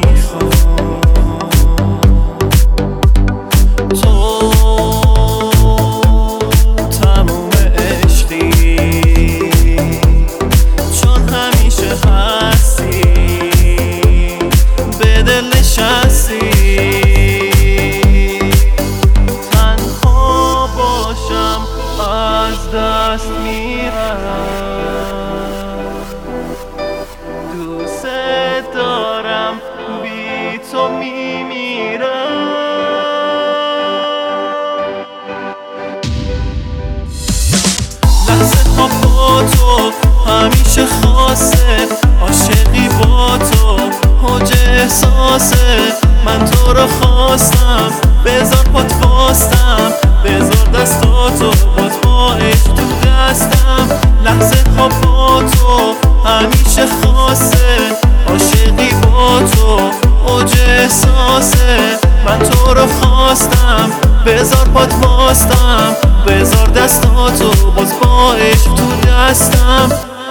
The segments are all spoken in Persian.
میخوام. تو تموم عشقی چون همیشه هستی، به دل نشستی. تنها باشم از دست میرم، دوست دارم بی تو میمیرم. لحظه ها با تو همیشه خاصه، عاشقی با تو اوج احساسه. من تو رو خواستم بذار پات واستم، بذار دستاتو باز با عشق تو دستم. لحظه ها با تو همیشه خاصه، عاشقی با تو اوج احساسه. من تو رو خواستم بذار پات واستم، بذار دستاتو باز با عشق تو دستم.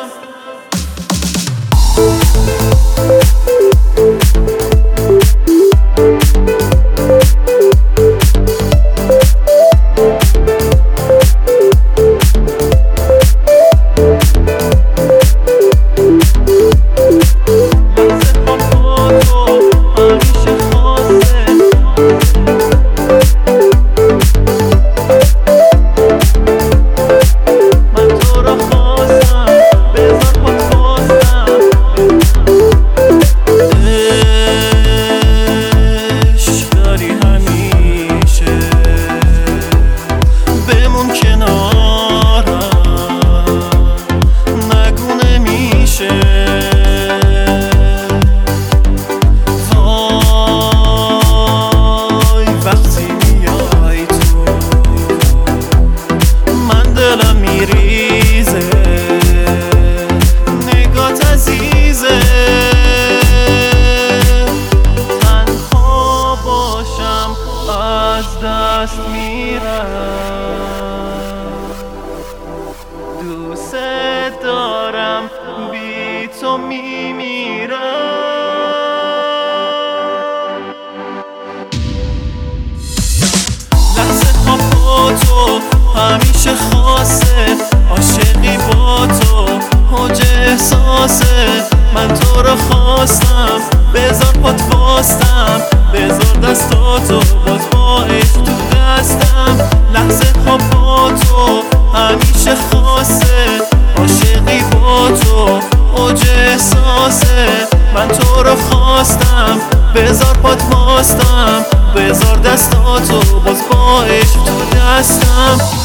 دست میرم، دوست دارم بی تو میمیرم. لحظه ها با تو همیشه خاصه، عاشقی با تو اوج احساسه. من تو رو خواستم بذار پات واستم، بذار دستاتو باز با عشق تو دستم. لحظه ها با تو همیشه خاصه، عاشقی با تو اوج احساسه. من تو رو خواستم بذار پات واستم، بذار دستاتو باز با عشق تو دستم.